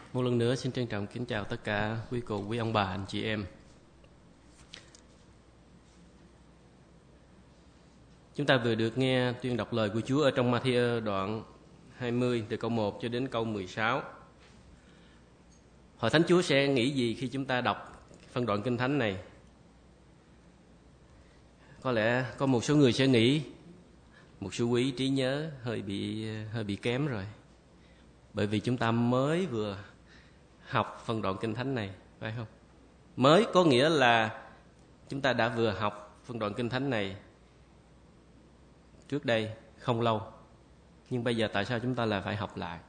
Một lần nữa xin trân trọng kính chào tất cả quý cô, quý ông bà, anh chị em. Chúng ta vừa được nghe tuyên đọc lời của Chúa ở trong Ma-thi-ơ đoạn 20 từ câu 1 cho đến câu 16. Hội Thánh Chúa sẽ nghĩ gì khi chúng ta đọc phân đoạn Kinh Thánh này? Có lẽ có một số người sẽ nghĩ một sư quý trí nhớ hơi bị kém rồi. Bởi vì chúng ta mới vừa học phân đoạn Kinh Thánh này, phải không? Mới có nghĩa là chúng ta đã vừa học phân đoạn Kinh Thánh này trước đây không lâu. Nhưng bây giờ tại sao chúng ta lại phải học lại?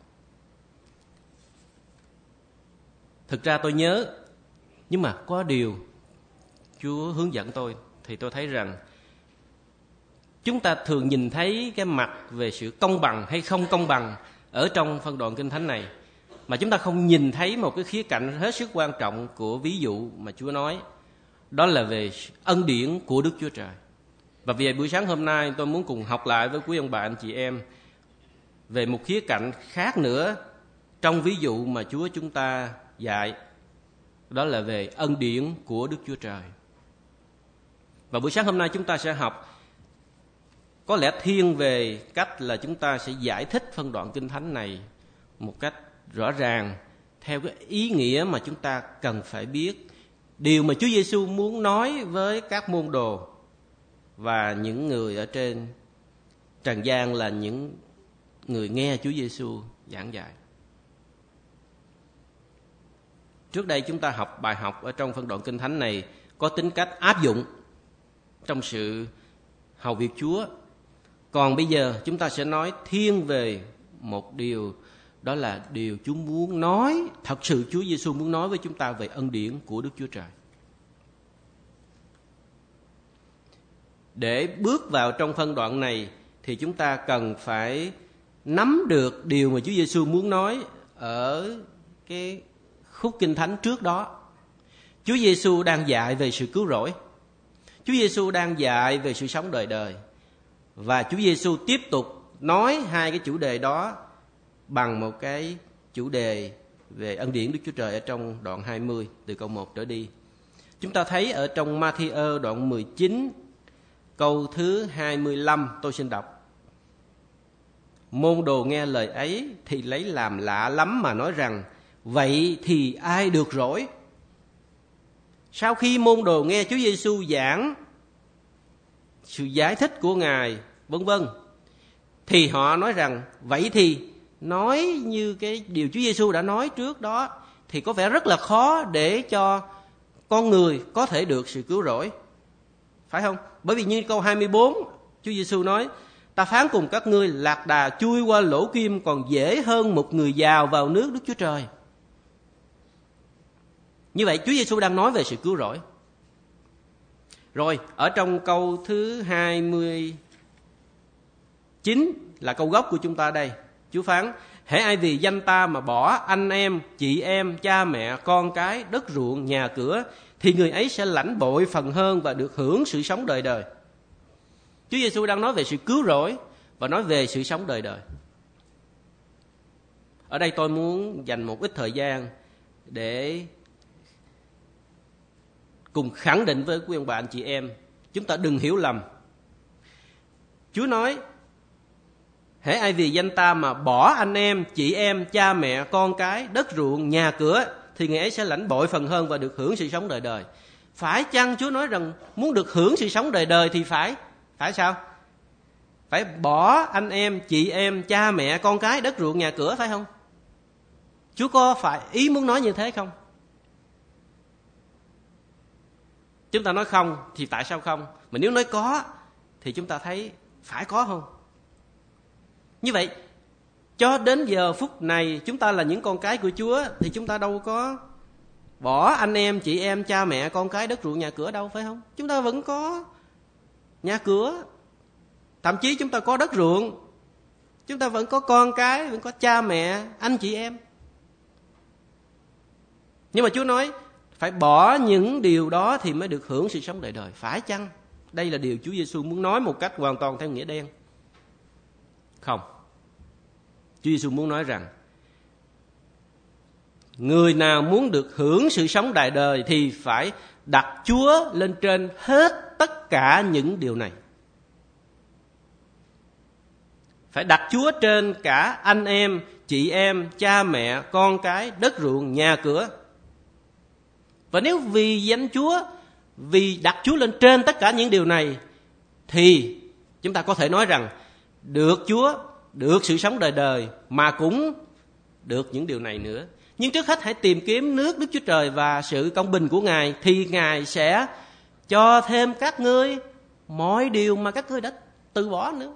Thực ra tôi nhớ, nhưng mà có điều Chúa hướng dẫn tôi thì tôi thấy rằng chúng ta thường nhìn thấy cái mặt về sự công bằng hay không công bằng ở trong phân đoạn Kinh Thánh này, mà chúng ta không nhìn thấy một cái khía cạnh hết sức quan trọng của ví dụ mà Chúa nói, đó là về ân điển của Đức Chúa Trời. Và vì vậy buổi sáng hôm nay tôi muốn cùng học lại với quý ông bà anh chị em về một khía cạnh khác nữa trong ví dụ mà Chúa chúng ta dạy, đó là về ân điển của Đức Chúa Trời. Và buổi sáng hôm nay chúng ta sẽ học có lẽ thiên về cách là chúng ta sẽ giải thích phân đoạn Kinh Thánh này một cách rõ ràng theo cái ý nghĩa mà chúng ta cần phải biết, điều mà Chúa Giêsu muốn nói với các môn đồ và những người ở trên trần gian là những người nghe Chúa Giêsu giảng dạy. Trước đây chúng ta học bài học ở trong phân đoạn Kinh Thánh này có tính cách áp dụng trong sự hầu việc Chúa. Còn bây giờ chúng ta sẽ nói thiên về một điều, đó là điều Chúa muốn nói, thật sự Chúa Giêsu muốn nói với chúng ta về ân điển của Đức Chúa Trời. Để bước vào trong phân đoạn này thì chúng ta cần phải nắm được điều mà Chúa Giêsu muốn nói ở cái khúc Kinh Thánh trước đó. Chúa Giêsu đang dạy về sự cứu rỗi. Chúa Giêsu đang dạy về sự sống đời đời. Và Chúa Giêsu tiếp tục nói hai cái chủ đề đó bằng một cái chủ đề về ân điển Đức Chúa Trời ở trong đoạn 20 từ câu 1 trở đi. Chúng ta thấy ở trong Ma-thi-ơ đoạn 19 câu thứ 25, tôi xin đọc. Môn đồ nghe lời ấy thì lấy làm lạ lắm mà nói rằng: vậy thì ai được rỗi? Sau khi môn đồ nghe Chúa Giêsu giảng sự giải thích của Ngài vân vân, thì họ nói rằng vậy thì nói như cái điều Chúa Giêsu đã nói trước đó thì có vẻ rất là khó để cho con người có thể được sự cứu rỗi, phải không? Bởi vì như câu 24 Chúa Giêsu nói: ta phán cùng các ngươi, lạc đà chui qua lỗ kim còn dễ hơn một người giàu vào nước Đức Chúa Trời. Như vậy Chúa Giêsu đang nói về sự cứu rỗi. Rồi ở trong câu thứ 29 là câu gốc của chúng ta đây, Chúa phán: hễ ai vì danh ta mà bỏ anh em, chị em, cha mẹ, con cái, đất ruộng, nhà cửa, thì người ấy sẽ lãnh bội phần hơn và được hưởng sự sống đời đời. Chúa Giêsu đang nói về sự cứu rỗi và nói về sự sống đời đời. Ở đây tôi muốn dành một ít thời gian để cùng khẳng định với quý ông bà anh chị em, chúng ta đừng hiểu lầm. Chúa nói: hễ ai vì danh ta mà bỏ anh em, chị em, cha mẹ, con cái, đất ruộng, nhà cửa, thì người ấy sẽ lãnh bội phần hơn và được hưởng sự sống đời đời. Phải chăng Chúa nói rằng muốn được hưởng sự sống đời đời thì phải sao? Phải bỏ anh em, chị em, cha mẹ, con cái, đất ruộng, nhà cửa, phải không? Chúa có phải ý muốn nói như thế không? Chúng ta nói không thì tại sao không? Mà nếu nói có thì chúng ta thấy phải có không? Như vậy cho đến giờ phút này chúng ta là những con cái của Chúa thì chúng ta đâu có bỏ anh em, chị em, cha mẹ, con cái, đất ruộng, nhà cửa đâu, phải không? Chúng ta vẫn có nhà cửa, thậm chí chúng ta có đất ruộng, chúng ta vẫn có con cái, vẫn có cha mẹ, anh chị em. Nhưng mà Chúa nói phải bỏ những điều đó thì mới được hưởng sự sống đời đời. Phải chăng đây là điều Chúa Giêsu muốn nói một cách hoàn toàn theo nghĩa đen? Không. Chúa Giêsu muốn nói rằng người nào muốn được hưởng sự sống đời đời thì phải đặt Chúa lên trên hết tất cả những điều này. Phải đặt Chúa trên cả anh em, chị em, cha mẹ, con cái, đất ruộng, nhà cửa. Và nếu vì danh Chúa, vì đặt Chúa lên trên tất cả những điều này, thì chúng ta có thể nói rằng được Chúa, được sự sống đời đời, mà cũng được những điều này nữa. Nhưng trước hết hãy tìm kiếm nước Đức Chúa Trời và sự công bình của Ngài, thì Ngài sẽ cho thêm các ngươi mọi điều mà các ngươi đã từ bỏ nữa.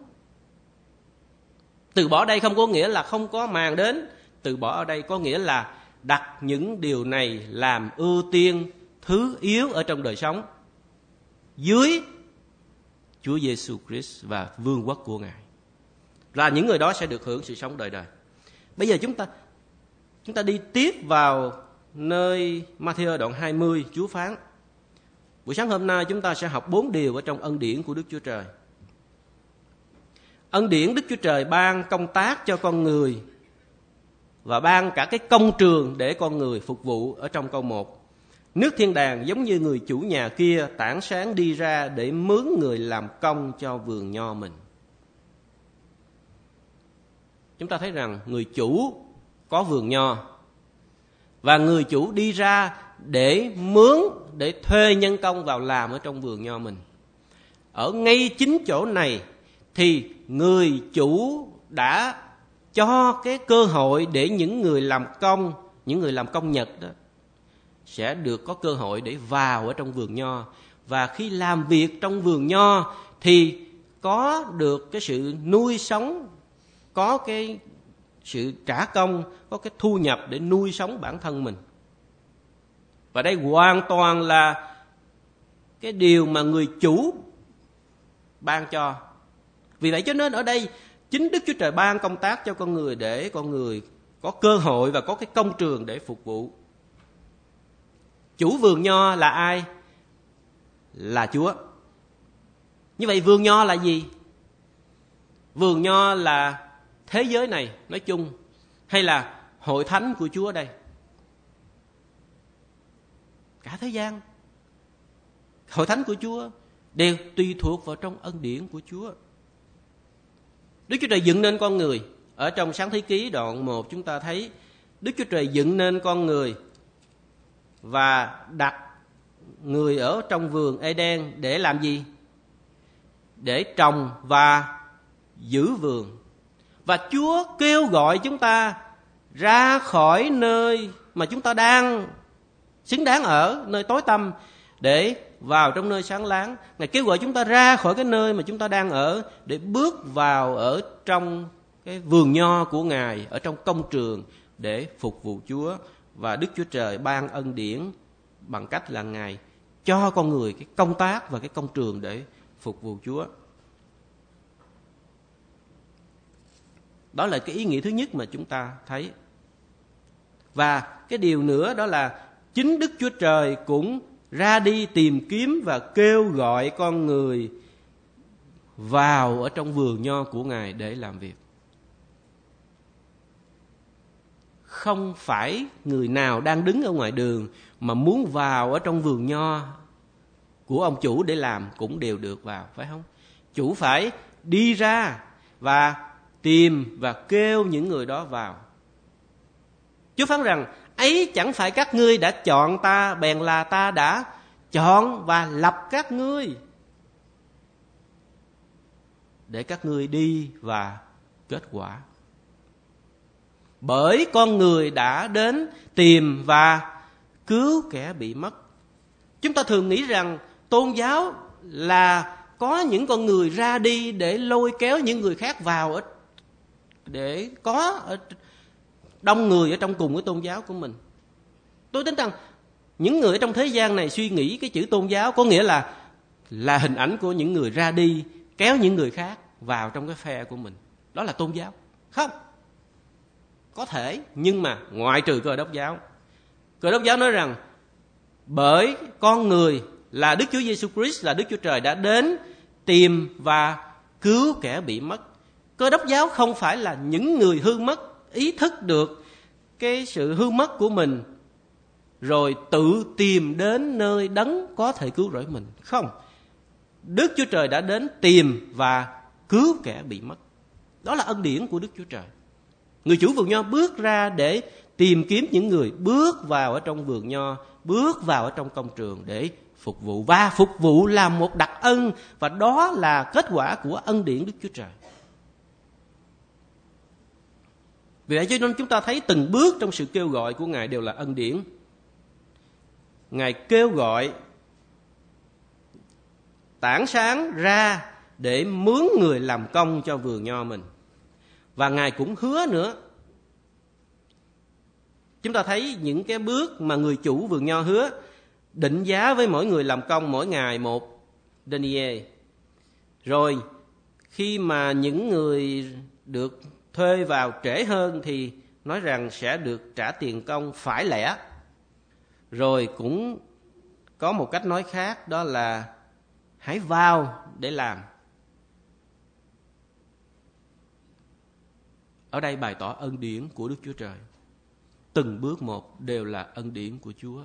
Từ bỏ đây không có nghĩa là không có màng đến. Từ bỏ ở đây có nghĩa là đặt những điều này làm ưu tiên, thứ yếu ở trong đời sống, dưới Chúa Giêsu Christ và vương quốc của Ngài. Là những người đó sẽ được hưởng sự sống đời đời. Bây giờ chúng ta đi tiếp vào nơi Ma-thi-ơ đoạn 20, Chúa phán. Buổi sáng hôm nay chúng ta sẽ học 4 điều ở trong ân điển của Đức Chúa Trời. Ân điển Đức Chúa Trời ban công tác cho con người và ban cả cái công trường để con người phục vụ ở trong câu 1. Nước thiên đàng giống như người chủ nhà kia tảng sáng đi ra để mướn người làm công cho vườn nho mình. Chúng ta thấy rằng người chủ có vườn nho và người chủ đi ra để mướn, để thuê nhân công vào làm ở trong vườn nho mình. Ở ngay chính chỗ này thì người chủ đã cho cái cơ hội để những người làm công nhật đó sẽ được có cơ hội để vào ở trong vườn nho. Và khi làm việc trong vườn nho thì có được cái sự nuôi sống, có cái sự trả công, có cái thu nhập để nuôi sống bản thân mình. Và đây hoàn toàn là cái điều mà người chủ ban cho. Vì vậy cho nên ở đây chính Đức Chúa Trời ban công tác cho con người để con người có cơ hội và có cái công trường để phục vụ. Chủ vườn nho là ai? Là Chúa. Như vậy vườn nho là gì? Vườn nho là thế giới này nói chung, hay là hội thánh của Chúa đây? Cả thế gian, hội thánh của Chúa đều tùy thuộc vào trong ân điển của Chúa. Đức Chúa Trời dựng nên con người. Ở trong Sáng Thế Ký đoạn 1 chúng ta thấy Đức Chúa Trời dựng nên con người và đặt người ở trong vườn Eden để làm gì? Để trồng và giữ vườn. Và Chúa kêu gọi chúng ta ra khỏi nơi mà chúng ta đang xứng đáng ở, nơi tối tăm, để vào trong nơi sáng láng. Ngài kêu gọi chúng ta ra khỏi cái nơi mà chúng ta đang ở để bước vào ở trong cái vườn nho của Ngài, ở trong công trường để phục vụ Chúa. Và Đức Chúa Trời ban ân điển bằng cách là Ngài cho con người cái công tác và cái công trường để phục vụ Chúa. Đó là cái ý nghĩa thứ nhất mà chúng ta thấy. Và cái điều nữa đó là chính Đức Chúa Trời cũng ra đi tìm kiếm và kêu gọi con người vào ở trong vườn nho của Ngài để làm việc. Không phải người nào đang đứng ở ngoài đường mà muốn vào ở trong vườn nho của ông chủ để làm cũng đều được vào, phải không? Chủ phải đi ra và tìm và kêu những người đó vào. Chúa phán rằng ấy chẳng phải các ngươi đã chọn ta, bèn là ta đã chọn và lập các ngươi để các ngươi đi và kết quả. Bởi con người đã đến tìm và cứu kẻ bị mất. Chúng ta thường nghĩ rằng tôn giáo là có những con người ra đi để lôi kéo những người khác vào, để có đông người ở trong cùng cái tôn giáo của mình. Tôi tin rằng những người ở trong thế gian này suy nghĩ cái chữ tôn giáo có nghĩa là hình ảnh của những người ra đi kéo những người khác vào trong cái phe của mình. Đó là tôn giáo. Không. Có thể, nhưng mà ngoại trừ Cơ Đốc giáo. Cơ Đốc giáo nói rằng bởi con người là Đức Chúa Giêsu Christ, là Đức Chúa Trời đã đến tìm và cứu kẻ bị mất. Cơ Đốc giáo không phải là những người hư mất ý thức được cái sự hư mất của mình, rồi tự tìm đến nơi đấng có thể cứu rỗi mình. Không, Đức Chúa Trời đã đến tìm và cứu kẻ bị mất. Đó là ân điển của Đức Chúa Trời. Người chủ vườn nho bước ra để tìm kiếm những người bước vào ở trong vườn nho, bước vào ở trong công trường để phục vụ. Và phục vụ là một đặc ân, và đó là kết quả của ân điển Đức Chúa Trời. Vì vậy cho nên chúng ta thấy từng bước trong sự kêu gọi của Ngài đều là ân điển. Ngài kêu gọi tảng sáng ra để mướn người làm công cho vườn nho mình. Và Ngài cũng hứa nữa. Chúng ta thấy những cái bước mà người chủ vườn nho hứa: định giá với mỗi người làm công mỗi ngày 1 denier. Rồi khi mà những người được thuê vào trễ hơn thì nói rằng sẽ được trả tiền công phải lẻ. Rồi cũng có một cách nói khác, đó là hãy vào để làm. Ở đây bày tỏ ân điển của Đức Chúa Trời. Từng bước một đều là ân điển của Chúa.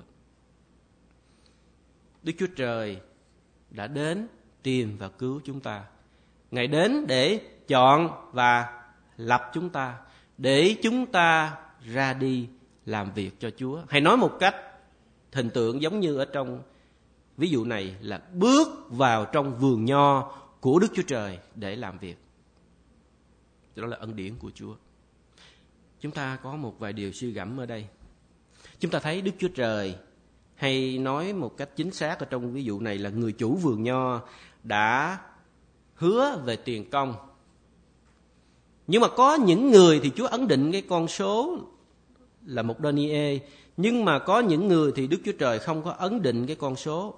Đức Chúa Trời đã đến tìm và cứu chúng ta. Ngài đến để chọn và lập chúng ta, để chúng ta ra đi làm việc cho Chúa. Hay nói một cách hình tượng giống như ở trong ví dụ này là bước vào trong vườn nho của Đức Chúa Trời để làm việc. Đó là ân điển của Chúa. Chúng ta có một vài điều suy gẫm ở đây. Chúng ta thấy Đức Chúa Trời, hay nói một cách chính xác ở trong ví dụ này là người chủ vườn nho đã hứa về tiền công. Nhưng mà có những người thì Chúa ấn định cái con số là 1 denier, nhưng mà có những người thì Đức Chúa Trời không có ấn định cái con số.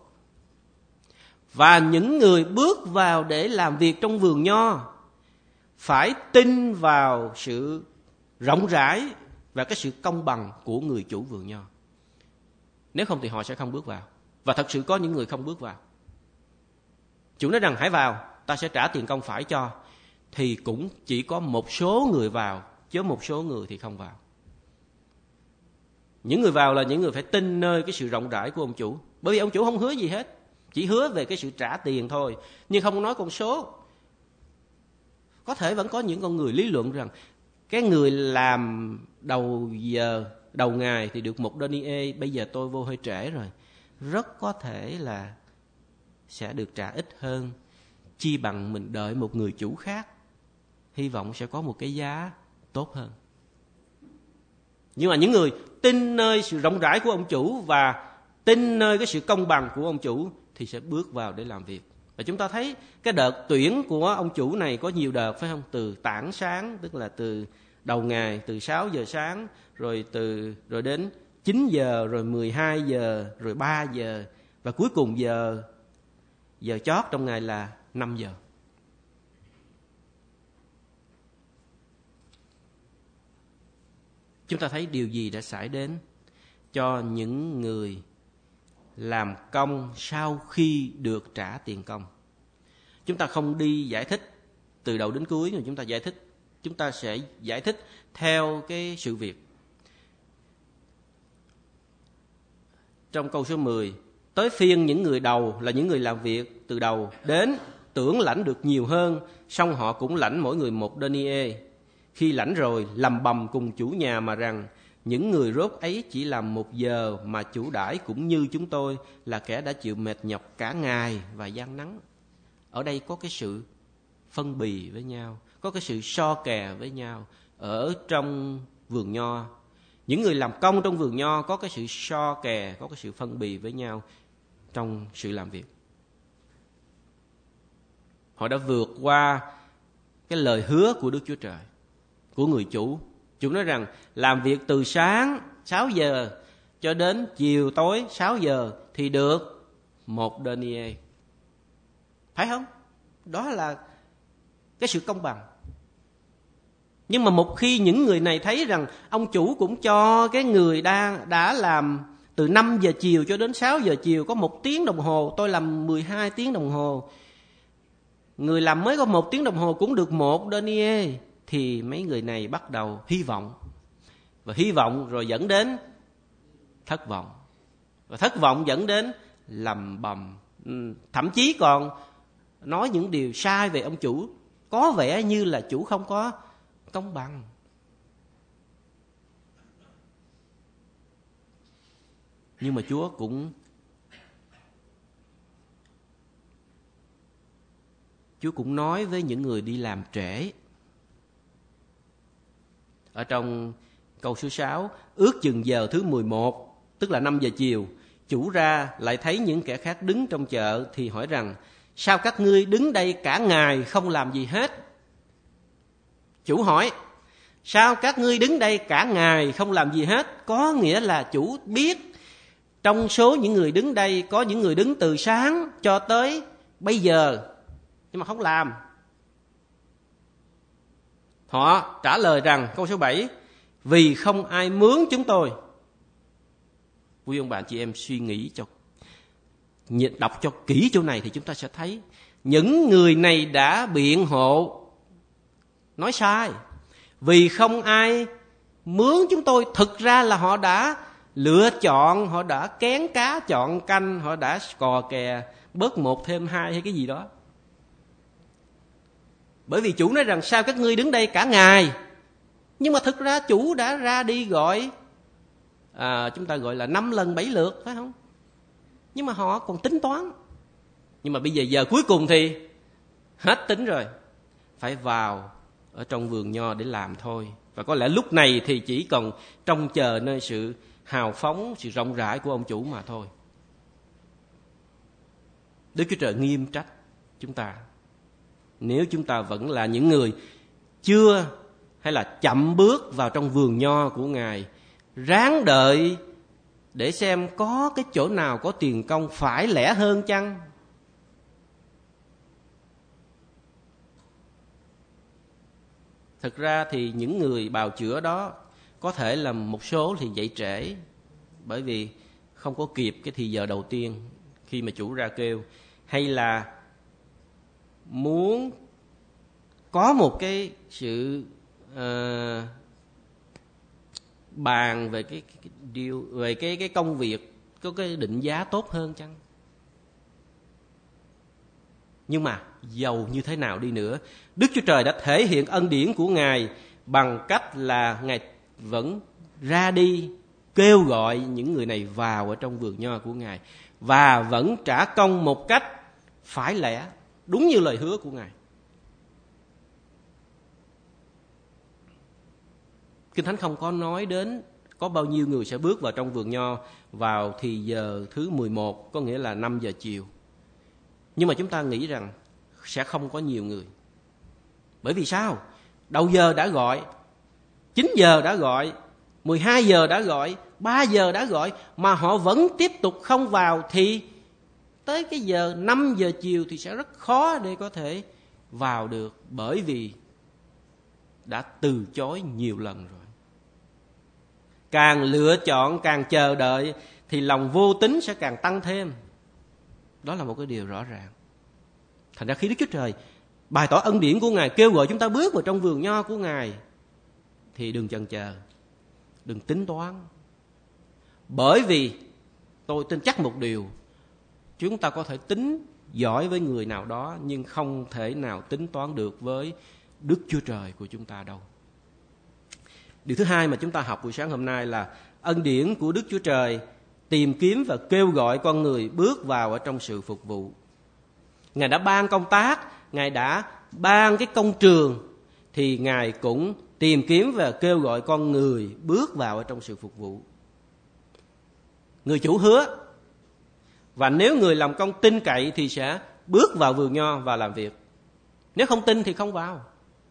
Và những người bước vào để làm việc trong vườn nho phải tin vào sự rộng rãi và cái sự công bằng của người chủ vườn nho. Nếu không thì họ sẽ không bước vào. Và thật sự có những người không bước vào. Chủ nói rằng hãy vào, ta sẽ trả tiền công phải cho. Thì cũng chỉ có một số người vào, chứ một số người thì không vào. Những người vào là những người phải tin nơi cái sự rộng rãi của ông chủ. Bởi vì ông chủ không hứa gì hết, chỉ hứa về cái sự trả tiền thôi, nhưng không nói con số. Có thể vẫn có những con người lý luận rằng cái người làm đầu giờ, đầu ngày thì được 1 denier, bây giờ tôi vô hơi trễ rồi, rất có thể là sẽ được trả ít hơn. Chi bằng mình đợi một người chủ khác, hy vọng sẽ có một cái giá tốt hơn. Nhưng mà những người tin nơi sự rộng rãi của ông chủ và tin nơi cái sự công bằng của ông chủ thì sẽ bước vào để làm việc. Và chúng ta thấy cái đợt tuyển của ông chủ này có nhiều đợt, phải không? Từ tảng sáng, tức là từ đầu ngày, từ 6 giờ sáng, rồi đến 9 giờ, rồi 12 giờ, rồi 3 giờ, và cuối cùng giờ chót trong ngày là 5 giờ. Chúng ta thấy điều gì đã xảy đến cho những người làm công sau khi được trả tiền công. Chúng ta không đi giải thích từ đầu đến cuối, mà chúng ta sẽ giải thích theo cái sự việc. Trong câu số 10, tới phiên những người đầu là những người làm việc từ đầu đến, tưởng lãnh được nhiều hơn, song họ cũng lãnh mỗi người 1 denier. Khi lãnh rồi, lầm bầm cùng chủ nhà mà rằng, những người rốt ấy chỉ làm 1 giờ mà chủ đãi cũng như chúng tôi, là kẻ đã chịu mệt nhọc cả ngày và gian nắng. Ở đây có cái sự phân bì với nhau, có cái sự so kè với nhau ở trong vườn nho. Những người làm công trong vườn nho có cái sự so kè, có cái sự phân bì với nhau trong sự làm việc. Họ đã vượt qua cái lời hứa của Đức Chúa Trời, của người chủ. Chủ nói rằng làm việc từ sáng 6 giờ cho đến chiều tối 6 giờ thì được 1 denier. Phải không? Đó là cái sự công bằng. Nhưng mà một khi những người này thấy rằng ông chủ cũng cho cái người đã làm từ 5 giờ chiều cho đến 6 giờ chiều có 1 tiếng đồng hồ, tôi làm 12 tiếng đồng hồ, người làm mới có 1 tiếng đồng hồ cũng được 1 denier, thì mấy người này bắt đầu hy vọng Và hy vọng rồi dẫn đến thất vọng. Và thất vọng dẫn đến lầm bầm. Thậm chí còn nói những điều sai về ông chủ, có vẻ như là chủ không có công bằng. Nhưng mà Chúa cũng nói với những người đi làm trễ. Ở trong câu số 6, ước chừng giờ thứ 11, tức là 5 giờ chiều, chủ ra lại thấy những kẻ khác đứng trong chợ thì hỏi rằng: sao các ngươi đứng đây cả ngày không làm gì hết? Chủ hỏi: sao các ngươi đứng đây cả ngày không làm gì hết? Có nghĩa là chủ biết trong số những người đứng đây có những người đứng từ sáng cho tới bây giờ nhưng mà không làm. Họ trả lời rằng, câu số 7, vì không ai mướn chúng tôi. Quý ông bạn chị em suy nghĩ đọc cho kỹ chỗ này thì chúng ta sẽ thấy những người này đã biện hộ nói sai. Vì không ai mướn chúng tôi, thực ra là họ đã lựa chọn, họ đã kén cá chọn canh, họ đã cò kè bớt 1 thêm 2 hay cái gì đó. Bởi vì chủ nói rằng sao các ngươi đứng đây cả ngày, nhưng mà thực ra chủ đã ra đi gọi chúng ta gọi là 5 lần 7 lượt, phải không? Nhưng mà họ còn tính toán. Nhưng mà bây giờ cuối cùng thì hết tính rồi, phải vào ở trong vườn nho để làm thôi. Và có lẽ lúc này thì chỉ còn trông chờ nơi sự hào phóng, sự rộng rãi của ông chủ mà thôi. Đức Chúa Trời nghiêm trách chúng ta nếu chúng ta vẫn là những người chưa hay là chậm bước vào trong vườn nho của Ngài, ráng đợi để xem có cái chỗ nào có tiền công phải lẻ hơn chăng. Thực ra thì những người bào chữa đó có thể là một số thì dậy trễ, bởi vì không có kịp cái thì giờ đầu tiên khi mà chủ ra kêu, hay là muốn có một cái sự bàn về cái điều, về cái công việc, có cái định giá tốt hơn chăng. Nhưng mà dầu như thế nào đi nữa, Đức Chúa Trời đã thể hiện ân điển của Ngài bằng cách là Ngài vẫn ra đi kêu gọi những người này vào ở trong vườn nho của Ngài, và vẫn trả công một cách phải lẽ, đúng như lời hứa của Ngài. Kinh Thánh không có nói đến có bao nhiêu người sẽ bước vào trong vườn nho vào thì giờ thứ 11, có nghĩa là 5 giờ chiều. Nhưng mà chúng ta nghĩ rằng sẽ không có nhiều người. Bởi vì sao? Đầu giờ đã gọi, 9 giờ đã gọi, 12 giờ đã gọi, 3 giờ đã gọi, mà họ vẫn tiếp tục không vào, thì tới cái giờ 5 giờ chiều thì sẽ rất khó để có thể vào được, bởi vì đã từ chối nhiều lần rồi. Càng lựa chọn, càng chờ đợi thì lòng vô tín sẽ càng tăng thêm. Đó là một cái điều rõ ràng. Thành ra khi Đức Chúa Trời bày tỏ ân điển của Ngài, kêu gọi chúng ta bước vào trong vườn nho của Ngài, thì đừng chần chờ, đừng tính toán. Bởi vì tôi tin chắc một điều, chúng ta có thể tính giỏi với người nào đó, nhưng không thể nào tính toán được với Đức Chúa Trời của chúng ta đâu. Điều thứ hai mà chúng ta học buổi sáng hôm nay là ân điển của Đức Chúa Trời tìm kiếm và kêu gọi con người bước vào ở trong sự phục vụ. Ngài đã ban công tác, Ngài đã ban cái công trường, thì Ngài cũng tìm kiếm và kêu gọi con người bước vào ở trong sự phục vụ. Người chủ hứa, và nếu người làm công tin cậy thì sẽ bước vào vườn nho và làm việc. Nếu không tin thì không vào.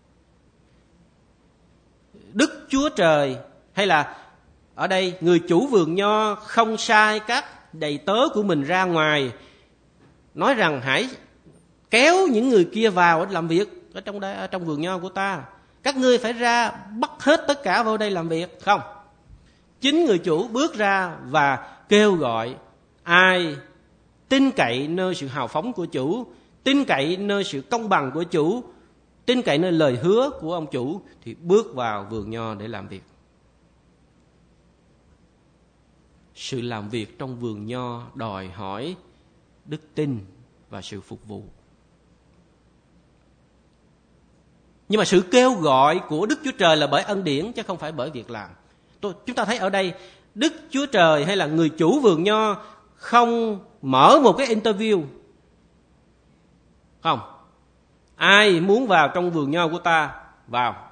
Đức Chúa Trời, hay là ở đây người chủ vườn nho không sai các đầy tớ của mình ra ngoài, nói rằng hãy kéo những người kia vào làm việc ở trong đây, ở trong vườn nho của ta. Các ngươi phải ra bắt hết tất cả vào đây làm việc. Không. Chính người chủ bước ra và kêu gọi ai tin cậy nơi sự hào phóng của chủ, tin cậy nơi sự công bằng của chủ, tin cậy nơi lời hứa của ông chủ, thì bước vào vườn nho để làm việc. sự làm việc trong vườn nho đòi hỏi đức tin và sự phục vụ. Nhưng mà sự kêu gọi của Đức Chúa Trời là bởi ân điển chứ không phải bởi việc làm. Chúng ta thấy ở đây Đức Chúa Trời hay là người chủ vườn nho không mở một cái interview. Không. Ai muốn vào trong vườn nho của ta, vào.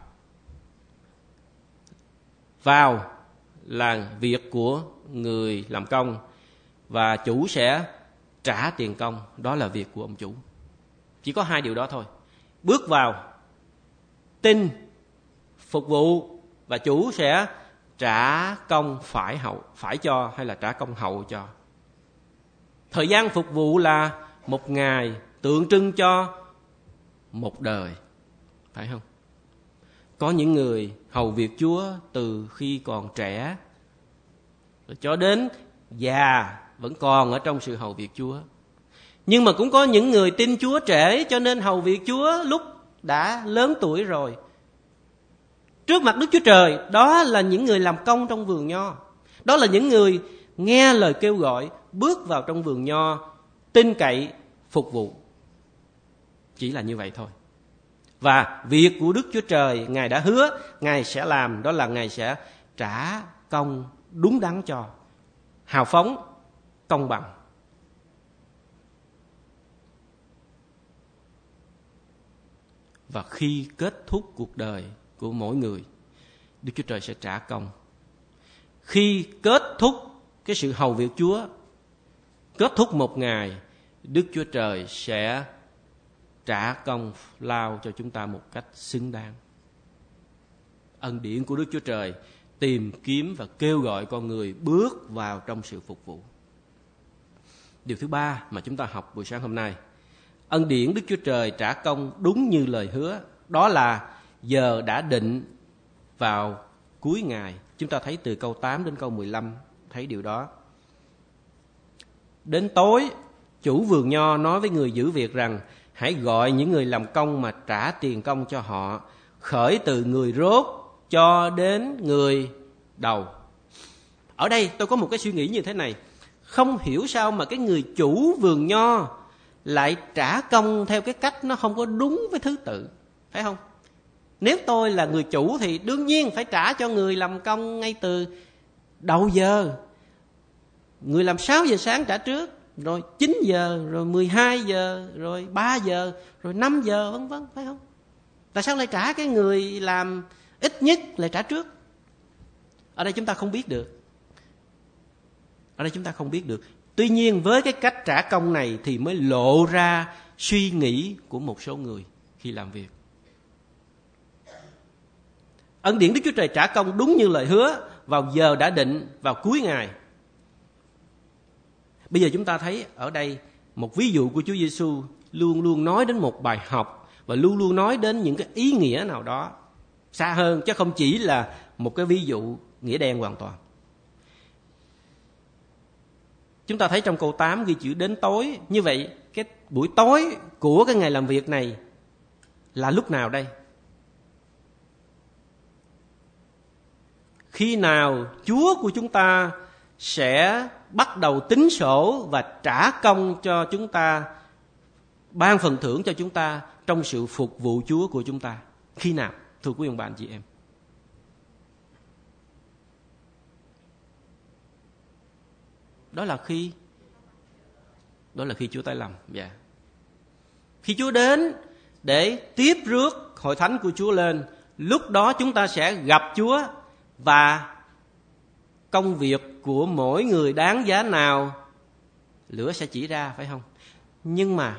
Vào là việc của người làm công và chủ sẽ trả tiền công. Đó là việc của ông chủ. Chỉ có 2 điều đó thôi. Bước vào, tin, phục vụ và chủ sẽ trả công phải cho hay là trả công hậu cho. Thời gian phục vụ là 1 ngày, tượng trưng cho 1 đời. Phải không? Có những người hầu việc Chúa từ khi còn trẻ cho đến già vẫn còn ở trong sự hầu việc Chúa. Nhưng mà cũng có những người tin Chúa trễ cho nên hầu việc Chúa lúc đã lớn tuổi rồi. Trước mặt Đức Chúa Trời, đó là những người làm công trong vườn nho. Đó là những người nghe lời kêu gọi, bước vào trong vườn nho, tin cậy, phục vụ. Chỉ là như vậy thôi. Và việc của Đức Chúa Trời, Ngài đã hứa, Ngài sẽ làm, đó là Ngài sẽ trả công đúng đắn cho, hào phóng, công bằng. Và khi kết thúc cuộc đời của mỗi người, Đức Chúa Trời sẽ trả công. Khi kết thúc cái sự hầu việc Chúa, kết thúc 1 ngày, Đức Chúa Trời sẽ trả công lao cho chúng ta một cách xứng đáng. Ân điển của Đức Chúa Trời tìm kiếm và kêu gọi con người bước vào trong sự phục vụ. Điều thứ 3 mà chúng ta học buổi sáng hôm nay, ân điển Đức Chúa Trời trả công đúng như lời hứa, đó là giờ đã định vào cuối ngày. Chúng ta thấy từ câu 8 đến câu 15 thấy điều đó. Đến tối, chủ vườn nho nói với người giữ việc rằng hãy gọi những người làm công mà trả tiền công cho họ, khởi từ người rốt cho đến người đầu. Ở đây tôi có một cái suy nghĩ như thế này. Không hiểu sao mà cái người chủ vườn nho lại trả công theo cái cách nó không có đúng với thứ tự. Phải không? Nếu tôi là người chủ thì đương nhiên phải trả cho người làm công ngay từ đầu giờ. Người làm 6 giờ sáng trả trước, rồi 9 giờ, rồi 12 giờ, rồi 3 giờ, rồi 5 giờ, vân vân, phải không? Tại sao lại trả cái người làm ít nhất lại trả trước? Ở đây chúng ta không biết được. Tuy nhiên với cái cách trả công này thì mới lộ ra suy nghĩ của một số người khi làm việc. Ân điển Đức Chúa Trời trả công đúng như lời hứa vào giờ đã định, vào cuối ngày. Bây giờ chúng ta thấy ở đây một ví dụ của Chúa Giêsu luôn luôn nói đến một bài học và luôn luôn nói đến những cái ý nghĩa nào đó xa hơn, chứ không chỉ là một cái ví dụ nghĩa đen hoàn toàn. Chúng ta thấy trong câu 8 ghi chữ đến tối. Như vậy cái buổi tối của cái ngày làm việc này là lúc nào đây? Khi nào Chúa của chúng ta sẽ bắt đầu tính sổ và trả công cho chúng ta, ban phần thưởng cho chúng ta trong sự phục vụ Chúa của chúng ta? Khi nào, thưa quý ông bà anh chị em? Đó là khi Chúa tái lâm. Dạ. Khi Chúa đến để tiếp rước hội thánh của Chúa lên, lúc đó chúng ta sẽ gặp Chúa và công việc của mỗi người đáng giá nào lửa sẽ chỉ ra, phải không? Nhưng mà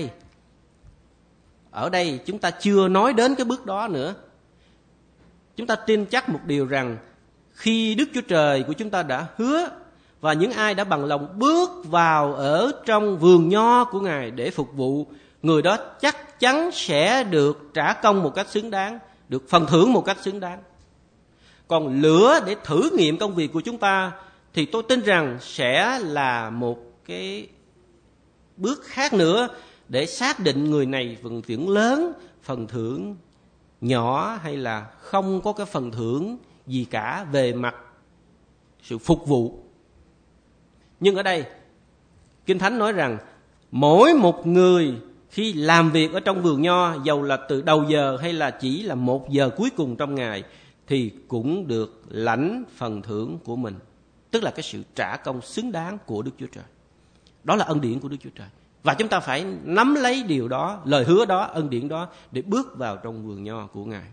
ở đây chúng ta chưa nói đến cái bước đó nữa. Chúng ta tin chắc một điều rằng khi Đức Chúa Trời của chúng ta đã hứa và những ai đã bằng lòng bước vào ở trong vườn nho của Ngài để phục vụ, người đó chắc chắn sẽ được trả công một cách xứng đáng, được phần thưởng một cách xứng đáng. Còn lửa để thử nghiệm công việc của chúng ta thì tôi tin rằng sẽ là một cái bước khác nữa để xác định người này phần thưởng lớn, phần thưởng nhỏ hay là không có cái phần thưởng gì cả về mặt sự phục vụ. Nhưng ở đây Kinh Thánh nói rằng mỗi một người khi làm việc ở trong vườn nho, dầu là từ đầu giờ hay là chỉ là 1 giờ cuối cùng trong ngày, thì cũng được lãnh phần thưởng của mình, tức là cái sự trả công xứng đáng của Đức Chúa Trời. Đó là ân điển của Đức Chúa Trời. Và chúng ta phải nắm lấy điều đó, lời hứa đó, ân điển đó, để bước vào trong vườn nho của Ngài.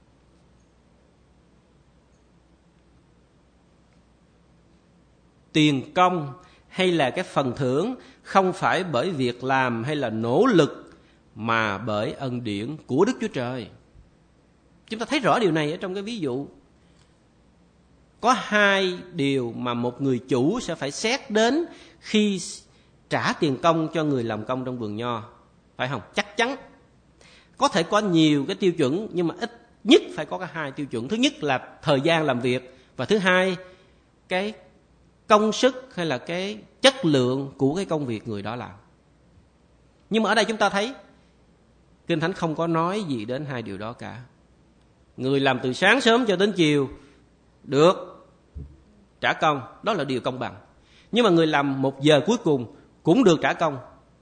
Tiền công hay là cái phần thưởng không phải bởi việc làm hay là nỗ lực, mà bởi ân điển của Đức Chúa Trời. Chúng ta thấy rõ điều này ở trong cái ví dụ. Có 2 điều mà một người chủ sẽ phải xét đến khi trả tiền công cho người làm công trong vườn nho, phải không? Chắc chắn. Có thể có nhiều cái tiêu chuẩn, nhưng mà ít nhất phải có cái 2 tiêu chuẩn. Thứ nhất là thời gian làm việc, và thứ hai, cái công sức hay là cái chất lượng của cái công việc người đó làm. Nhưng mà ở đây chúng ta thấy Kinh Thánh không có nói gì đến 2 điều đó cả. Người làm từ sáng sớm cho đến chiều được trả công, đó là điều công bằng. Nhưng mà người làm 1 giờ cuối cùng cũng được trả công.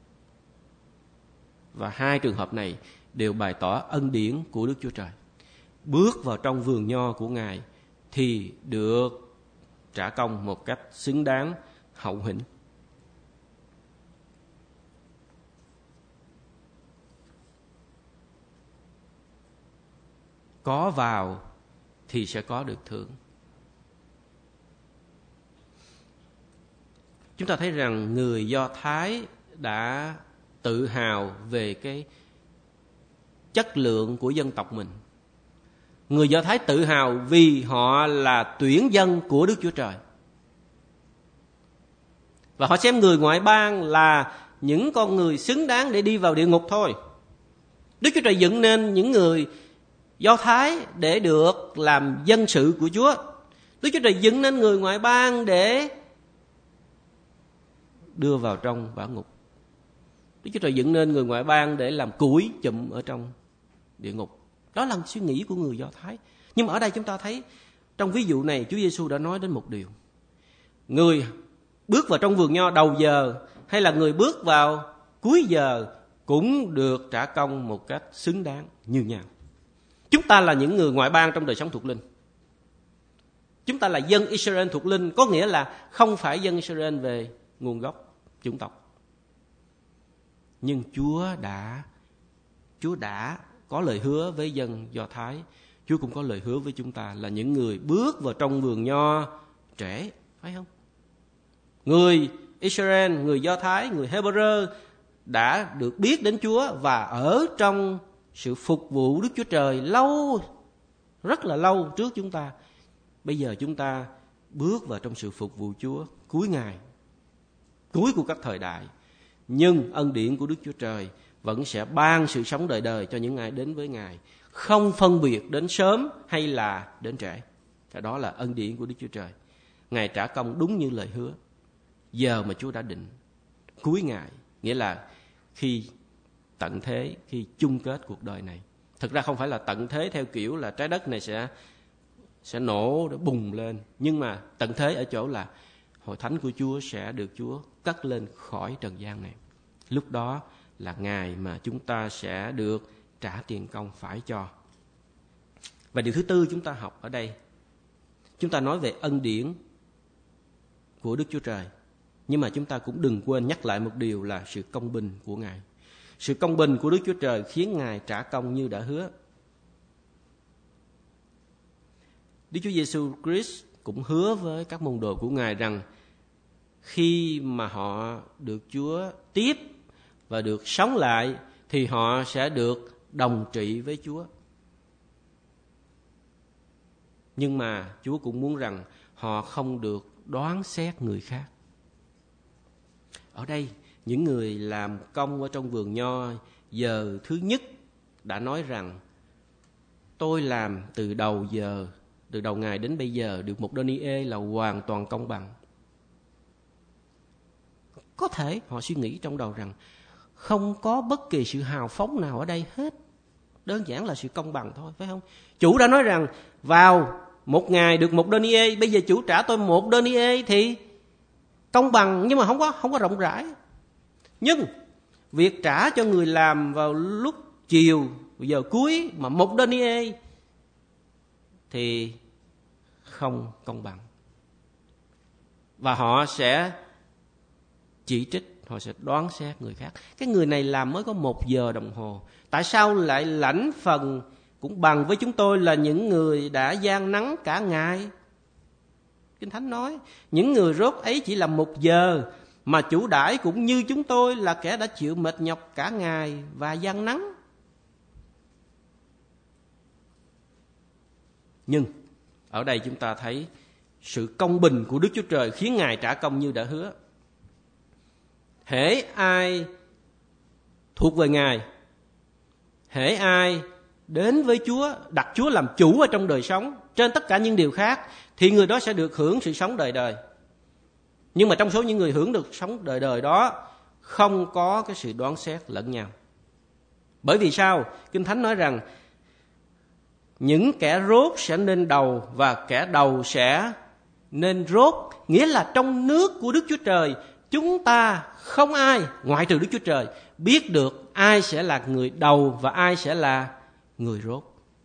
Và 2 trường hợp này đều bày tỏ ân điển của Đức Chúa Trời. Bước vào trong vườn nho của Ngài thì được trả công một cách xứng đáng, hậu hĩnh. Có vào thì sẽ có được thưởng. Chúng ta thấy rằng người Do Thái đã tự hào về cái chất lượng của dân tộc mình. Người Do Thái tự hào vì họ là tuyển dân của Đức Chúa Trời. Và họ xem người ngoại bang là những con người xứng đáng để đi vào địa ngục thôi. Đức Chúa Trời dựng nên những người Do Thái để được làm dân sự của Chúa. Đức Chúa Trời dựng nên người ngoại bang để đưa vào trong vả ngục. Đức Chúa Trời dựng nên người ngoại bang để làm củi chụm ở trong địa ngục. Đó là suy nghĩ của người Do Thái. Nhưng mà ở đây chúng ta thấy trong ví dụ này Chúa Giêsu đã nói đến một điều. Người bước vào trong vườn nho đầu giờ hay là người bước vào cuối giờ cũng được trả công một cách xứng đáng như nhau. Chúng ta là những người ngoại bang trong đời sống thuộc linh. Chúng ta là dân Israel thuộc linh, có nghĩa là không phải dân Israel về nguồn gốc chủng tộc. Nhưng Chúa đã có lời hứa với dân Do Thái. Chúa cũng có lời hứa với chúng ta là những người bước vào trong vườn nho trẻ, phải không? Người Israel, người Do Thái, người Hebrew đã được biết đến Chúa và ở trong sự phục vụ Đức Chúa Trời lâu, rất là lâu trước chúng ta. Bây giờ chúng ta bước vào trong sự phục vụ Chúa cuối ngày, cuối của các thời đại. Nhưng ân điển của Đức Chúa Trời vẫn sẽ ban sự sống đời đời cho những ai đến với Ngài, không phân biệt đến sớm hay là đến trễ. Đó là ân điển của Đức Chúa Trời. Ngài trả công đúng như lời hứa, giờ mà Chúa đã định, cuối ngày, nghĩa là khi tận thế, khi chung kết cuộc đời này. Thực ra không phải là tận thế theo kiểu là trái đất này sẽ nổ, để bùng lên. Nhưng mà tận thế ở chỗ là hội thánh của Chúa sẽ được Chúa cất lên khỏi trần gian này. Lúc đó là ngày mà chúng ta sẽ được trả tiền công phải cho. Và điều thứ tư chúng ta học ở đây, chúng ta nói về ân điển của Đức Chúa Trời. Nhưng mà chúng ta cũng đừng quên nhắc lại một điều là sự công bình của Ngài. Sự công bình của Đức Chúa Trời khiến Ngài trả công như đã hứa. Đức Chúa Giêsu Christ cũng hứa với các môn đồ của Ngài rằng khi mà họ được Chúa tiếp và được sống lại thì họ sẽ được đồng trị với Chúa. Nhưng mà Chúa cũng muốn rằng họ không được đoán xét người khác. Ở đây những người làm công ở trong vườn nho giờ thứ nhất đã nói rằng tôi làm từ đầu giờ, từ đầu ngày đến bây giờ được một denier là hoàn toàn công bằng. Có thể họ suy nghĩ trong đầu rằng không có bất kỳ sự hào phóng nào ở đây hết, đơn giản là sự công bằng thôi, phải không? Chủ đã nói rằng vào một ngày được một denier, bây giờ chủ trả tôi một denier thì công bằng nhưng mà không có rộng rãi. Nhưng việc trả cho người làm vào lúc chiều, giờ cuối mà một denier thì không công bằng. Và họ sẽ chỉ trích, họ sẽ đoán xét người khác. Cái người này làm mới có 1 giờ đồng hồ, tại sao lại lãnh phần cũng bằng với chúng tôi là những người đã gian nắng cả ngày? Kinh Thánh nói những người rốt ấy chỉ làm 1 giờ, mà chủ đãi cũng như chúng tôi là kẻ đã chịu mệt nhọc cả ngày và gian nắng. Nhưng ở đây chúng ta thấy sự công bình của Đức Chúa Trời khiến Ngài trả công như đã hứa. Hễ ai thuộc về Ngài, hễ ai đến với Chúa, đặt Chúa làm chủ ở trong đời sống trên tất cả những điều khác, thì người đó sẽ được hưởng sự sống đời đời. Nhưng mà trong số những người hưởng được sống đời đời đó, không có cái sự đoán xét lẫn nhau. Bởi vì sao? Kinh Thánh nói rằng những kẻ rốt sẽ nên đầu và kẻ đầu sẽ nên rốt. Nghĩa là trong nước của Đức Chúa Trời, chúng ta không ai ngoại trừ Đức Chúa Trời biết được ai sẽ là người đầu và ai sẽ là người rốt.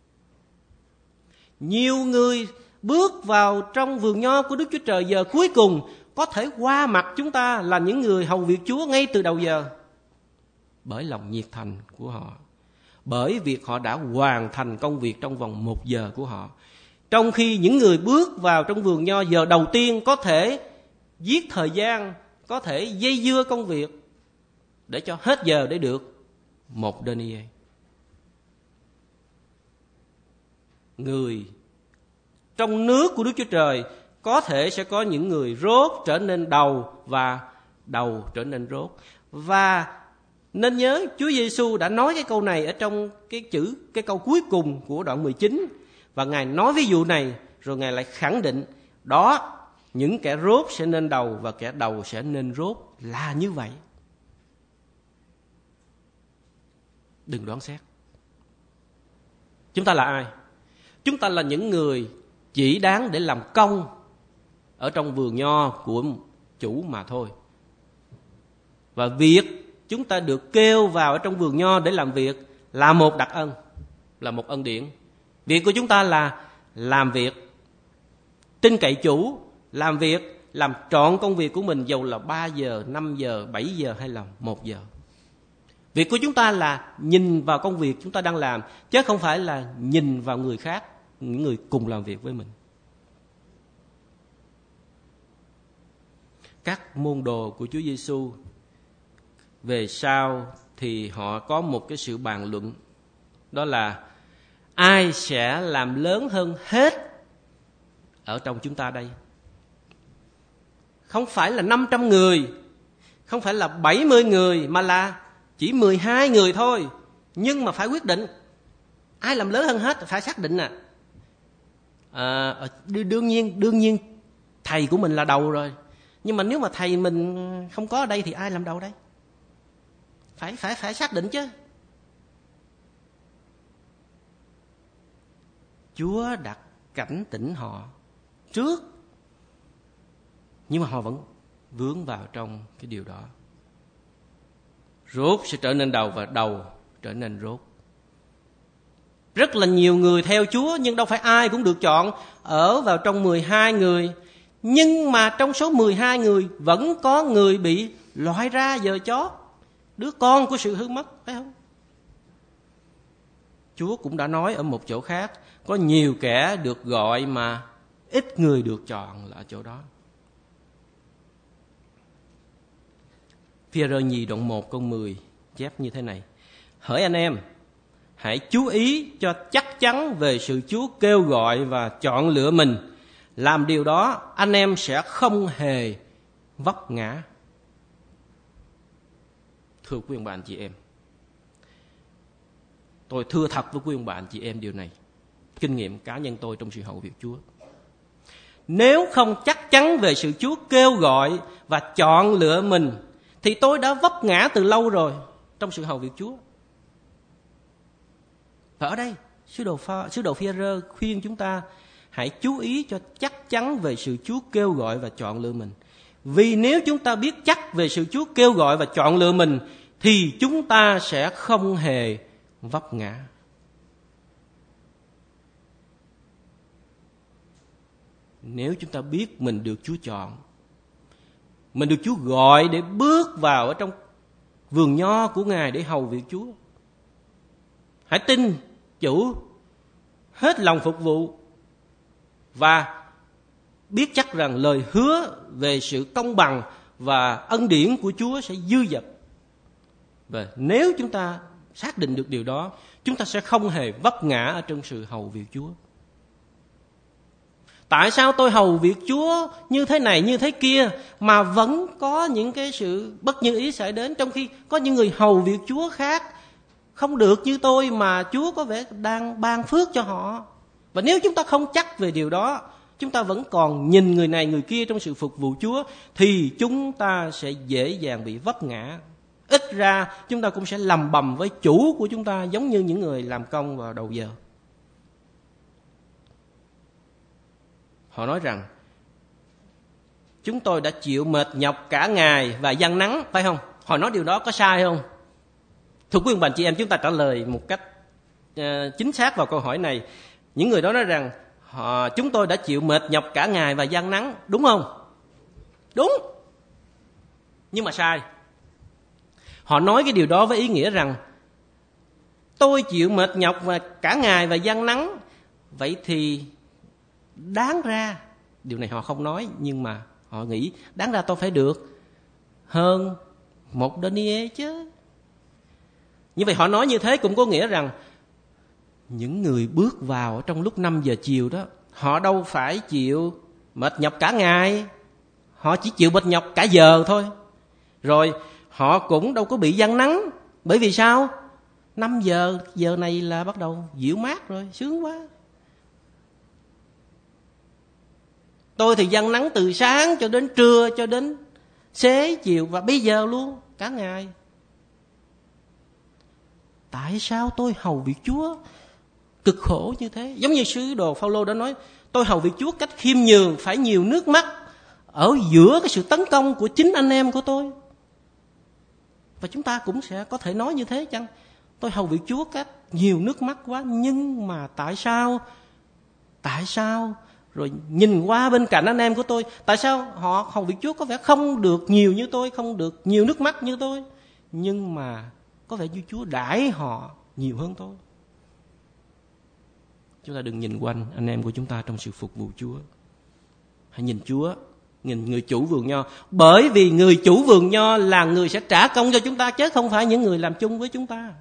Nhiều người bước vào trong vườn nho của Đức Chúa Trời giờ cuối cùng có thể qua mặt chúng ta là những người hầu việc Chúa ngay từ đầu giờ, bởi lòng nhiệt thành của họ, bởi việc họ đã hoàn thành công việc trong vòng 1 giờ của họ. Trong khi những người bước vào trong vườn nho giờ đầu tiên có thể giết thời gian, có thể dây dưa công việc để cho hết giờ để được 1 denier. Người trong nước của Đức Chúa Trời có thể sẽ có những người rốt trở nên đầu và đầu trở nên rốt. Và nên nhớ Chúa Giêsu đã nói cái câu này ở trong cái câu cuối cùng của đoạn 19. Và Ngài nói ví dụ này rồi Ngài lại khẳng định đó, những kẻ rốt sẽ nên đầu và kẻ đầu sẽ nên rốt là như vậy. Đừng đoán xét. Chúng ta là ai? Chúng ta là những người chỉ đáng để làm công ở trong vườn nho của chủ mà thôi. Và việc chúng ta được kêu vào ở trong vườn nho để làm việc là một đặc ân, là một ân điển. Việc của chúng ta là làm việc, tin cậy chủ, làm việc, làm trọn công việc của mình, dầu là 3 giờ, 5 giờ, 7 giờ hay là 1 giờ. Việc của chúng ta là nhìn vào công việc chúng ta đang làm, chứ không phải là nhìn vào người khác, những người cùng làm việc với mình. Các môn đồ của Chúa Giêsu về sau thì họ có một cái sự bàn luận, đó là ai sẽ làm lớn hơn hết ở trong chúng ta đây? Không phải là 500 người, không phải là 70 người, mà là chỉ 12 người thôi. Nhưng mà phải quyết định ai làm lớn hơn hết, phải xác định nè. Đương nhiên thầy của mình là đầu rồi. Nhưng mà nếu mà thầy mình không có ở đây thì ai làm đầu đây? Phải xác định chứ. Chúa đặt cảnh tỉnh họ trước, nhưng mà họ vẫn vướng vào trong cái điều đó. Rốt sẽ trở nên đầu và đầu trở nên rốt. Rất là nhiều người theo Chúa, nhưng đâu phải ai cũng được chọn ở vào trong 12 người. Nhưng mà trong số 12 người vẫn có người bị loại ra giờ chót, đứa con của sự hư mất, phải không? Chúa cũng đã nói ở một chỗ khác, có nhiều kẻ được gọi mà ít người được chọn là ở chỗ đó. Phi-e-rơ nhì đoạn 1 câu 10 chép như thế này: hỡi anh em, hãy chú ý cho chắc chắn về sự Chúa kêu gọi và chọn lựa mình. Làm điều đó, anh em sẽ không hề vấp ngã. Thưa quý ông bà anh chị em, tôi thưa thật với quý ông bà anh chị em điều này, kinh nghiệm cá nhân tôi trong sự hầu việc Chúa. Nếu không chắc chắn về sự Chúa kêu gọi và chọn lựa mình, thì tôi đã vấp ngã từ lâu rồi trong sự hầu việc Chúa. Và ở đây sứ đồ Phi-e-rơ khuyên chúng ta hãy chú ý cho chắc chắn về sự Chúa kêu gọi và chọn lựa mình. Vì nếu chúng ta biết chắc về sự Chúa kêu gọi và chọn lựa mình, thì chúng ta sẽ không hề vấp ngã. Nếu chúng ta biết mình được Chúa chọn, mình được Chúa gọi để bước vào ở trong vườn nho của Ngài để hầu việc Chúa, hãy tin Chủ, hết lòng phục vụ và biết chắc rằng lời hứa về sự công bằng và ân điển của Chúa sẽ dư dật. Và nếu chúng ta xác định được điều đó, chúng ta sẽ không hề vấp ngã ở trong sự hầu việc Chúa. Tại sao tôi hầu việc Chúa như thế này như thế kia mà vẫn có những cái sự bất như ý xảy đến, trong khi có những người hầu việc Chúa khác không được như tôi mà Chúa có vẻ đang ban phước cho họ. Và nếu chúng ta không chắc về điều đó, chúng ta vẫn còn nhìn người này người kia trong sự phục vụ Chúa, thì chúng ta sẽ dễ dàng bị vấp ngã. Ít ra chúng ta cũng sẽ lầm bầm với chủ của chúng ta, giống như những người làm công vào đầu giờ. Họ nói rằng chúng tôi đã chịu mệt nhọc cả ngày và giăng nắng, phải không? Họ nói điều đó có sai không? Thưa quý ông bà chị em, chúng ta trả lời một cách chính xác vào câu hỏi này. Những người đó nói rằng chúng tôi đã chịu mệt nhọc cả ngày và giăng nắng, đúng không? Đúng, nhưng mà sai. Họ nói cái điều đó với ý nghĩa rằng tôi chịu mệt nhọc và cả ngày và giăng nắng, vậy thì đáng ra, điều này họ không nói, nhưng mà họ nghĩ đáng ra tôi phải được hơn một denier chứ. Như vậy họ nói như thế cũng có nghĩa rằng những người bước vào trong lúc 5 giờ chiều đó, họ đâu phải chịu mệt nhọc cả ngày, họ chỉ chịu mệt nhọc cả giờ thôi. Rồi họ cũng đâu có bị giăng nắng, bởi vì sao? 5 giờ, giờ này là bắt đầu dịu mát rồi, sướng quá. Tôi thì giăng nắng từ sáng cho đến trưa, cho đến xế chiều, và bây giờ luôn, cả ngày. Tại sao tôi hầu việc Chúa cực khổ như thế? Giống như sứ đồ Phao-lô đã nói, tôi hầu việc Chúa cách khiêm nhường, phải nhiều nước mắt ở giữa cái sự tấn công của chính anh em của tôi. Và chúng ta cũng sẽ có thể nói như thế chăng? Tôi hầu việc Chúa cách nhiều nước mắt quá, nhưng mà tại sao? Tại sao? Rồi nhìn qua bên cạnh anh em của tôi, tại sao họ hầu việc Chúa có vẻ không được nhiều như tôi, không được nhiều nước mắt như tôi, nhưng mà có vẻ như Chúa đãi họ nhiều hơn tôi? Chúng ta đừng nhìn quanh anh em của chúng ta trong sự phục vụ Chúa. Hãy nhìn Chúa, nhìn người chủ vườn nho. Bởi vì người chủ vườn nho là người sẽ trả công cho chúng ta, chứ không phải những người làm chung với chúng ta.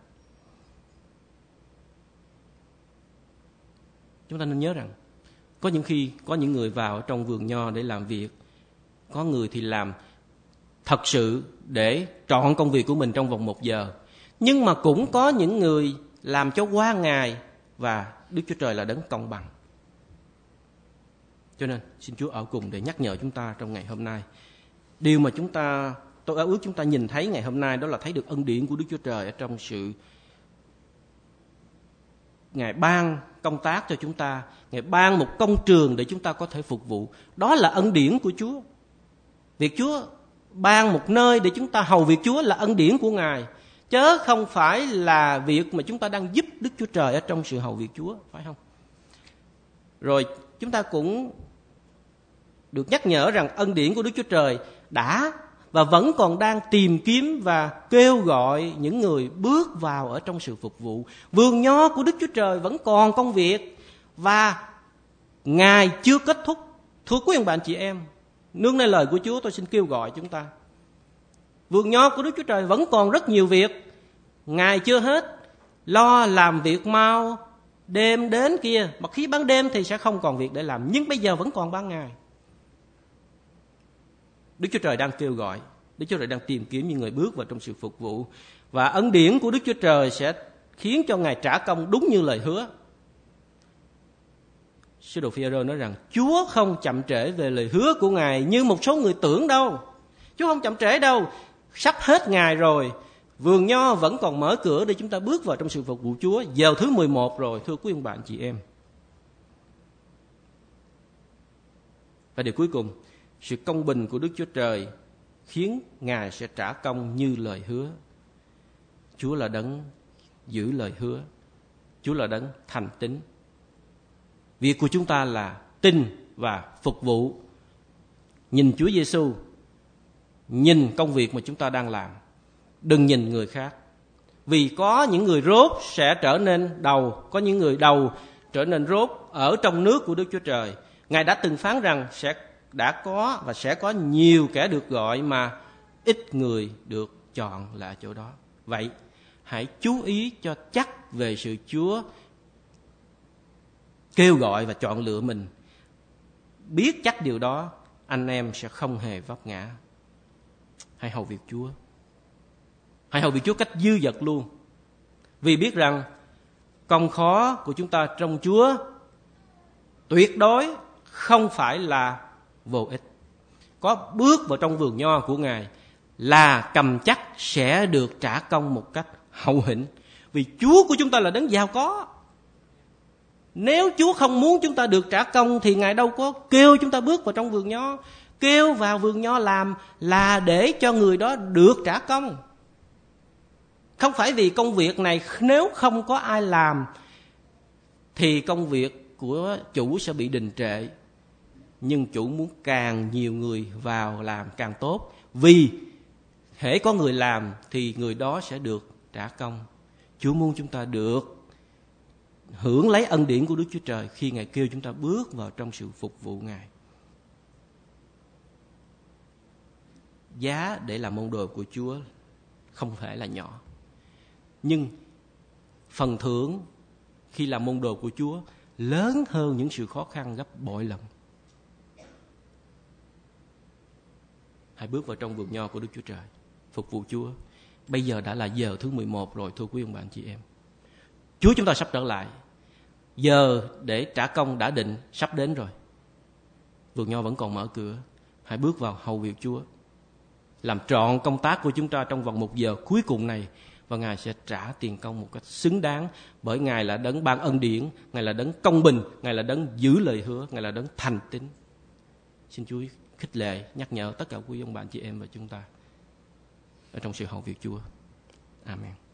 Chúng ta nên nhớ rằng có những khi có những người vào trong vườn nho để làm việc, có người thì làm thật sự để trọn công việc của mình trong vòng 1 giờ. Nhưng mà cũng có những người làm cho qua ngày, và Đức Chúa Trời là đấng công bằng. Cho nên xin Chúa ở cùng để nhắc nhở chúng ta trong ngày hôm nay. Điều mà tôi ước chúng ta nhìn thấy ngày hôm nay, đó là thấy được ân điển của Đức Chúa Trời ở trong sự Ngài ban công tác cho chúng ta, Ngài ban một công trường để chúng ta có thể phục vụ. Đó là ân điển của Chúa. Việc Chúa ban một nơi để chúng ta hầu việc Chúa là ân điển của Ngài, chớ không phải là việc mà chúng ta đang giúp Đức Chúa Trời ở trong sự hầu việc Chúa, phải không? Rồi chúng ta cũng được nhắc nhở rằng ân điển của Đức Chúa Trời đã và vẫn còn đang tìm kiếm và kêu gọi những người bước vào ở trong sự phục vụ. Vườn nho của Đức Chúa Trời vẫn còn công việc và Ngài chưa kết thúc. Thưa quý ông bạn chị em, nương nơi lời của Chúa, tôi xin kêu gọi chúng ta. Vườn nho của Đức Chúa Trời vẫn còn rất nhiều việc, Ngài chưa hết. Lo làm việc mau, đêm đến kia. Mà khi ban đêm thì sẽ không còn việc để làm, nhưng bây giờ vẫn còn ban ngày. Đức Chúa Trời đang kêu gọi, Đức Chúa Trời đang tìm kiếm những người bước vào trong sự phục vụ. Và ân điển của Đức Chúa Trời sẽ khiến cho Ngài trả công đúng như lời hứa. Sứ đồ Phi-e-rơ nói rằng Chúa không chậm trễ về lời hứa của Ngài như một số người tưởng đâu. Chúa không chậm trễ đâu. Sắp hết ngày rồi, vườn nho vẫn còn mở cửa để chúng ta bước vào trong sự phục vụ Chúa. Giờ thứ 11 rồi, thưa quý ông bạn chị em. Và điều cuối cùng, Sự công bình của Đức Chúa Trời khiến Ngài sẽ trả công như lời hứa. Chúa là đấng giữ lời hứa. Chúa là đấng thành tín. Việc của chúng ta là tin và phục vụ. Nhìn Chúa Giêsu, nhìn công việc mà chúng ta đang làm, đừng nhìn người khác. Vì có những người rốt sẽ trở nên đầu, có những người đầu trở nên rốt ở trong nước của Đức Chúa Trời. Ngài đã từng phán rằng đã có và sẽ có nhiều kẻ được gọi mà ít người được chọn là chỗ đó. Vậy hãy chú ý cho chắc về sự Chúa kêu gọi và chọn lựa mình. Biết chắc điều đó, anh em sẽ không hề vấp ngã. Hãy hầu việc Chúa. Hãy hầu việc Chúa cách dư dật luôn. Vì biết rằng công khó của chúng ta trong Chúa tuyệt đối không phải là vô ích. Có bước vào trong vườn nho của Ngài là cầm chắc sẽ được trả công một cách hậu hĩnh. Vì Chúa của chúng ta là đấng giàu có. Nếu Chúa không muốn chúng ta được trả công thì Ngài đâu có kêu chúng ta bước vào trong vườn nho. Kêu vào vườn nho làm là để cho người đó được trả công. Không phải vì công việc này nếu không có ai làm thì công việc của chủ sẽ bị đình trệ. Nhưng chủ muốn càng nhiều người vào làm càng tốt. Vì hễ có người làm thì người đó sẽ được trả công. Chúa muốn chúng ta được hưởng lấy ân điển của Đức Chúa Trời khi Ngài kêu chúng ta bước vào trong sự phục vụ Ngài. Giá để làm môn đồ của Chúa không thể là nhỏ. Nhưng phần thưởng khi làm môn đồ của Chúa lớn hơn những sự khó khăn gấp bội lần. Hãy bước vào trong vườn nho của Đức Chúa Trời, phục vụ Chúa. Bây giờ đã là giờ thứ 11 rồi, thưa quý ông bạn chị em. Chúa chúng ta sắp trở lại. Giờ để trả công đã định sắp đến rồi. Vườn nho vẫn còn mở cửa. Hãy bước vào hầu việc Chúa. Làm trọn công tác của chúng ta trong vòng 1 giờ cuối cùng này. Và Ngài sẽ trả tiền công một cách xứng đáng. Bởi Ngài là đấng ban ân điển. Ngài là đấng công bình. Ngài là đấng giữ lời hứa. Ngài là đấng thành tín. Xin Chúa khích lệ, nhắc nhở tất cả quý ông bạn chị em và chúng ta ở trong sự hầu việc Chúa. Amen.